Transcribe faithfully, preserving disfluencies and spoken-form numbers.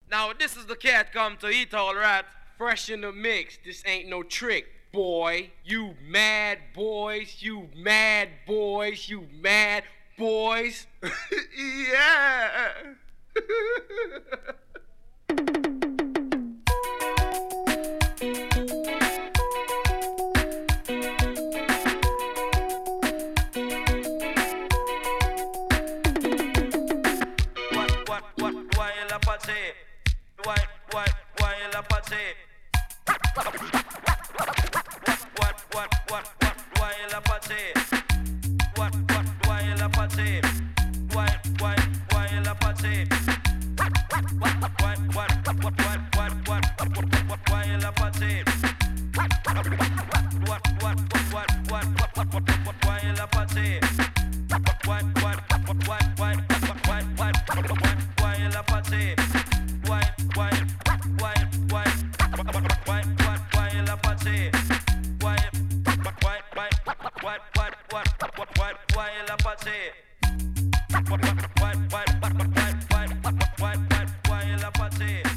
Now this is the cat come to eat all right. Fresh in the mix, this ain't no trick, boy. You mad boys, you mad boys, you mad boys. Yeah. Why, why, why la party? What, what, what, what, why la party? What, what, why la party? Why, why, why la party? What, what, what, what, what, what, what, what, what, why la party? What, what, what, what, what, what, what, what, why la party? What, what, what, what, what, what, what, what, what, why la party? Why, why, why, why, why, why, why la party? Why, why, why, why, why, why, why, why la party? Why, why, why, why, why, why, why, why la party?